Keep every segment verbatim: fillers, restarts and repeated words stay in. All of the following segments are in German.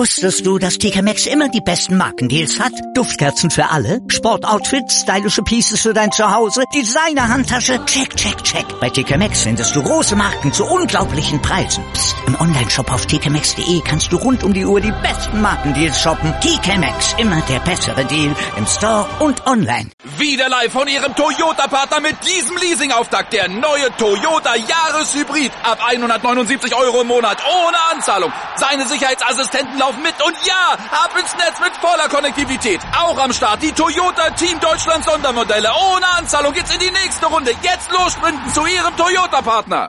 Wusstest du, dass T K Maxx immer die besten Markendeals hat? Duftkerzen für alle, Sportoutfits, stylische Pieces für dein Zuhause, Designer-Handtasche, check, check, check. Bei T K Maxx findest du große Marken zu unglaublichen Preisen. Psst. Im Onlineshop auf t k maxx punkt de kannst du rund um die Uhr die besten Markendeals shoppen. T K Maxx, immer der bessere Deal im Store und online. Wieder live von Ihrem Toyota-Partner mit diesem Leasing-Auftakt. Der neue Toyota Jahreshybrid. Ab hundertneunundsiebzig Euro im Monat ohne Anzahlung. Seine Sicherheitsassistenten laufen mit und ja, ab ins Netz mit voller Konnektivität. Auch am Start die Toyota Team Deutschland Sondermodelle. Ohne Anzahlung geht's in die nächste Runde. Jetzt los sprinten zu Ihrem Toyota-Partner.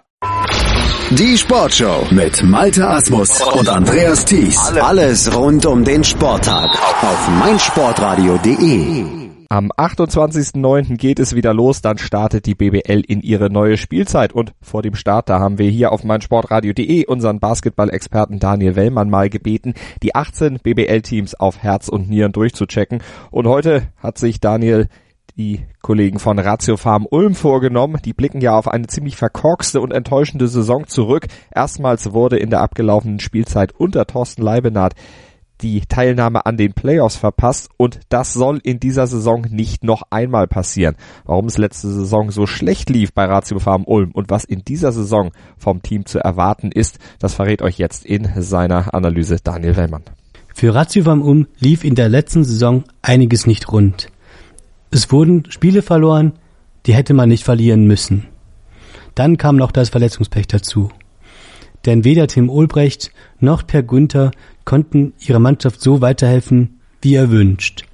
Die Sportshow mit Malte Asmus und Andreas Thies. Alles rund um den Sporttag auf meinsportradio punkt de. Am achtundzwanzigsten neunten geht es wieder los, dann startet die B B L in ihre neue Spielzeit und vor dem Start, da haben wir hier auf meinsportradio punkt de unseren Basketball-Experten Daniel Wellmann mal gebeten, die achtzehn B B L-Teams auf Herz und Nieren durchzuchecken und heute hat sich Daniel die Kollegen von Ratiofarm Ulm vorgenommen. Die blicken ja auf eine ziemlich verkorkste und enttäuschende Saison zurück. Erstmals wurde in der abgelaufenen Spielzeit unter Thorsten Leibenhardt die Teilnahme an den Playoffs verpasst und das soll in dieser Saison nicht noch einmal passieren. Warum es letzte Saison so schlecht lief bei Ratiofarm Ulm und was in dieser Saison vom Team zu erwarten ist, das verrät euch jetzt in seiner Analyse Daniel Wellmann. Für Ratiofarm Ulm lief in der letzten Saison einiges nicht rund. Es wurden Spiele verloren, die hätte man nicht verlieren müssen. Dann kam noch das Verletzungspech dazu. Denn weder Tim Ulbrecht noch Per Günther konnten ihrer Mannschaft so weiterhelfen, wie erwünscht.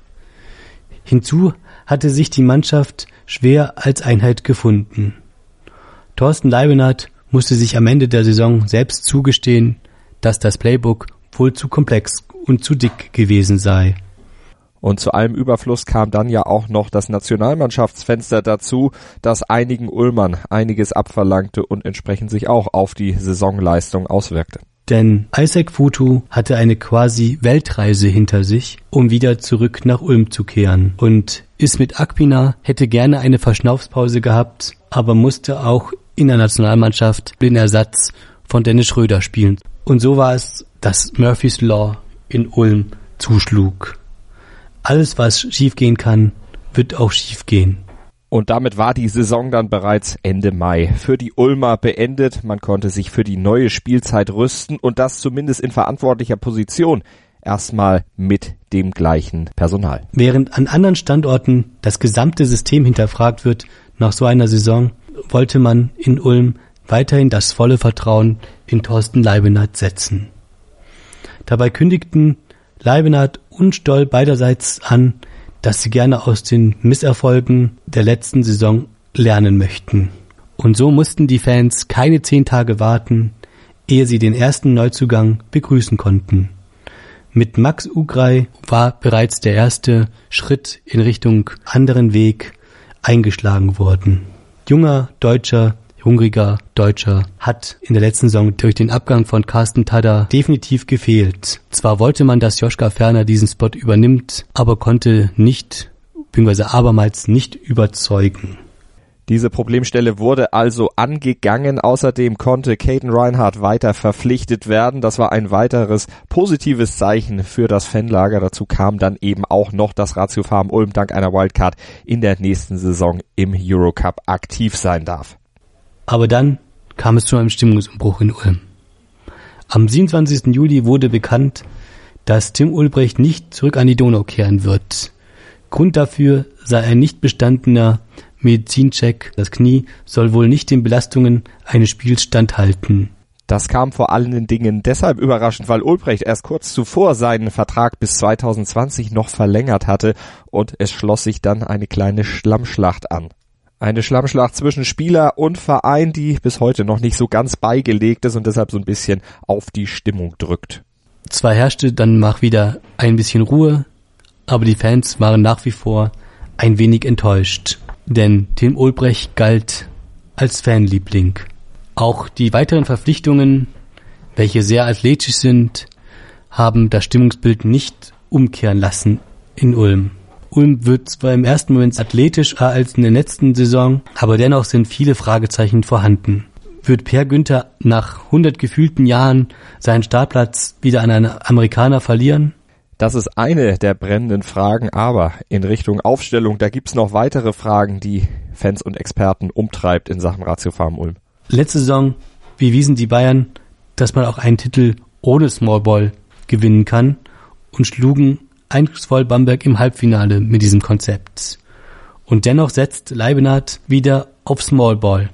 Hinzu hatte sich die Mannschaft schwer als Einheit gefunden. Thorsten Leibenhardt musste sich am Ende der Saison selbst zugestehen, dass das Playbook wohl zu komplex und zu dick gewesen sei. Und zu allem Überfluss kam dann ja auch noch das Nationalmannschaftsfenster dazu, das einigen Ulmern einiges abverlangte und entsprechend sich auch auf die Saisonleistung auswirkte. Denn Isaac Futu hatte eine quasi Weltreise hinter sich, um wieder zurück nach Ulm zu kehren. Und Ismet Akpina hätte gerne eine Verschnaufspause gehabt, aber musste auch in der Nationalmannschaft den Ersatz von Dennis Schröder spielen. Und so war es, dass Murphy's Law in Ulm zuschlug. Alles, was schiefgehen kann, wird auch schiefgehen. Und damit war die Saison dann bereits Ende Mai für die Ulmer beendet. Man konnte sich für die neue Spielzeit rüsten und das zumindest in verantwortlicher Position. Erstmal mit dem gleichen Personal. Während an anderen Standorten das gesamte System hinterfragt wird, nach so einer Saison wollte man in Ulm weiterhin das volle Vertrauen in Thorsten Leibenhardt setzen. Dabei kündigten Leibenhardt und Stoll beiderseits an, dass sie gerne aus den Misserfolgen der letzten Saison lernen möchten. Und so mussten die Fans keine zehn Tage warten, ehe sie den ersten Neuzugang begrüßen konnten. Mit Max Ugrei war bereits der erste Schritt in Richtung anderen Weg eingeschlagen worden. Junger Deutscher, hungriger Deutscher hat in der letzten Saison durch den Abgang von Carsten Tada definitiv gefehlt. Zwar wollte man, dass Joschka Ferner diesen Spot übernimmt, aber konnte nicht, beziehungsweise abermals nicht überzeugen. Diese Problemstelle wurde also angegangen. Außerdem konnte Caden Reinhardt weiter verpflichtet werden. Das war ein weiteres positives Zeichen für das Fanlager. Dazu kam dann eben auch noch, dass Ratiofarm Ulm dank einer Wildcard in der nächsten Saison im Eurocup aktiv sein darf. Aber dann kam es zu einem Stimmungsumbruch in Ulm. Am siebenundzwanzigsten Juli wurde bekannt, dass Tim Ulbrecht nicht zurück an die Donau kehren wird. Grund dafür sei ein nicht bestandener Medizincheck. Das Knie soll wohl nicht den Belastungen eines Spiels standhalten. Das kam vor allen Dingen deshalb überraschend, weil Ulbrecht erst kurz zuvor seinen Vertrag bis zweitausendzwanzig noch verlängert hatte und es schloss sich dann eine kleine Schlammschlacht an. Eine Schlammschlacht zwischen Spieler und Verein, die bis heute noch nicht so ganz beigelegt ist und deshalb so ein bisschen auf die Stimmung drückt. Zwar herrschte dann mal wieder ein bisschen Ruhe, aber die Fans waren nach wie vor ein wenig enttäuscht. Denn Tim Ulbrecht galt als Fanliebling. Auch die weiteren Verpflichtungen, welche sehr athletisch sind, haben das Stimmungsbild nicht umkehren lassen in Ulm. Ulm wird zwar im ersten Moment athletischer als in der letzten Saison, aber dennoch sind viele Fragezeichen vorhanden. Wird Per Günther nach hundert gefühlten Jahren seinen Startplatz wieder an einen Amerikaner verlieren? Das ist eine der brennenden Fragen, aber in Richtung Aufstellung, da gibt's noch weitere Fragen, die Fans und Experten umtreibt in Sachen Ratio Farm Ulm. Letzte Saison bewiesen die Bayern, dass man auch einen Titel ohne Smallball gewinnen kann und schlugen eindrucksvoll Bamberg im Halbfinale mit diesem Konzept. Und dennoch setzt Leibenhardt wieder auf Smallball.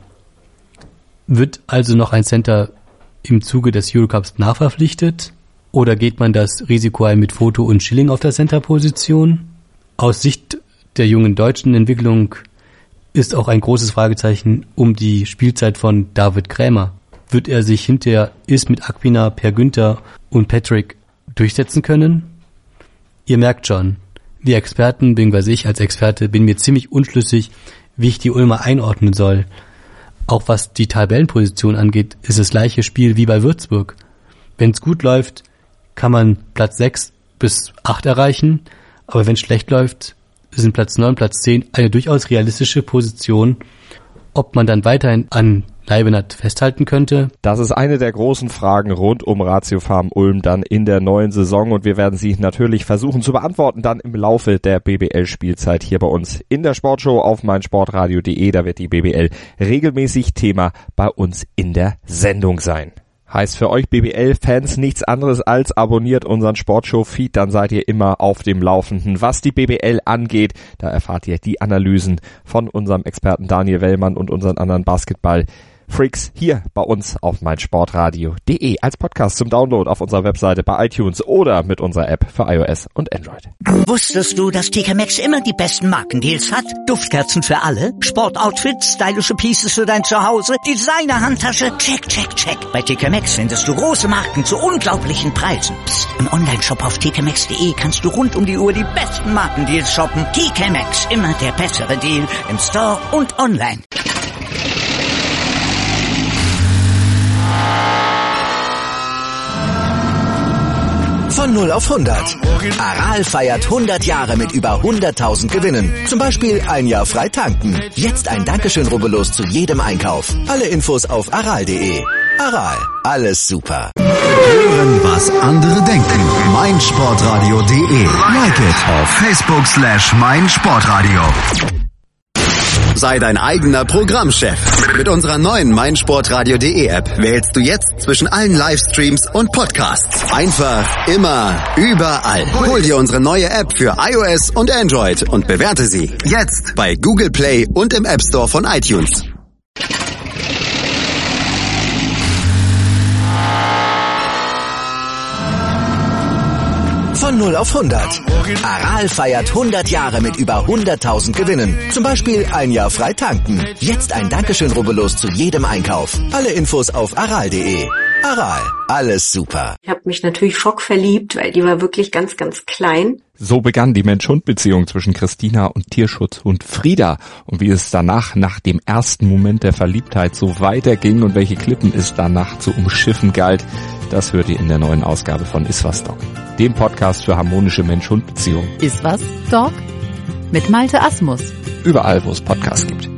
Wird also noch ein Center im Zuge des Eurocups nachverpflichtet? Oder geht man das Risiko ein mit Foto und Schilling auf der Center-Position? Aus Sicht der jungen deutschen Entwicklung ist auch ein großes Fragezeichen um die Spielzeit von David Krämer. Wird er sich hinter Is mit Akpina, Per Günther und Patrick durchsetzen können? Ihr merkt schon, wir Experten, beziehungsweise ich als Experte, bin mir ziemlich unschlüssig, wie ich die Ulmer einordnen soll. Auch was die Tabellenposition angeht, ist das gleiche Spiel wie bei Würzburg. Wenn es gut läuft, kann man Platz sechs bis acht erreichen, aber wenn es schlecht läuft, sind Platz neun, Platz zehn eine durchaus realistische Position. Ob man dann weiterhin an Leibenhardt festhalten könnte? Das ist eine der großen Fragen rund um Ratio Farm Ulm dann in der neuen Saison und wir werden sie natürlich versuchen zu beantworten dann im Laufe der B B L-Spielzeit hier bei uns in der Sportshow auf meinsportradio punkt de. Da wird die B B L regelmäßig Thema bei uns in der Sendung sein. Heißt für euch B B L-Fans nichts anderes als abonniert unseren Sportshow-Feed, dann seid ihr immer auf dem Laufenden. Was die B B L angeht, da erfahrt ihr die Analysen von unserem Experten Daniel Wellmann und unseren anderen Basketball Freaks hier bei uns auf meinsportradio punkt de als Podcast zum Download auf unserer Webseite bei iTunes oder mit unserer App für iOS und Android. Wusstest du, dass T K Maxx immer die besten Markendeals hat? Duftkerzen für alle, Sportoutfits, stylische Pieces für dein Zuhause, Designer-Handtasche, check, check, check. Bei T K Maxx findest du große Marken zu unglaublichen Preisen. Psst. Im Onlineshop auf t k maxx punkt de kannst du rund um die Uhr die besten Markendeals shoppen. T K Maxx, immer der bessere Deal im Store und online. Von null auf hundert. Aral feiert hundert Jahre mit über hunderttausend Gewinnen. Zum Beispiel ein Jahr frei tanken. Jetzt ein Dankeschön, rubbellos zu jedem Einkauf. Alle Infos auf aral punkt de. Aral, alles super. Hören, was andere denken. meinsportradio punkt de. Like it auf Facebook slash meinsportradio. Sei dein eigener Programmchef. Mit unserer neuen meinsportradio punkt de App wählst du jetzt zwischen allen Livestreams und Podcasts. Einfach, immer, überall. Hol dir unsere neue App für iOS und Android und bewerte sie jetzt bei Google Play und im App Store von iTunes. Von null auf hundert. Aral feiert hundert Jahre mit über hunderttausend Gewinnen. Zum Beispiel ein Jahr frei tanken. Jetzt ein Dankeschön, rubbellos zu jedem Einkauf. Alle Infos auf aral punkt de. Aral, alles super. Ich habe mich natürlich schockverliebt, weil die war wirklich ganz, ganz klein. So begann die Mensch-Hund-Beziehung zwischen Christina und Tierschutzhund Frieda. Und wie es danach, nach dem ersten Moment der Verliebtheit, so weiterging und welche Klippen es danach zu umschiffen galt, das hört ihr in der neuen Ausgabe von Iswas Dog, dem Podcast für harmonische Mensch-Hund-Beziehungen. Iswas Dog mit Malte Asmus. Überall, wo es Podcasts gibt.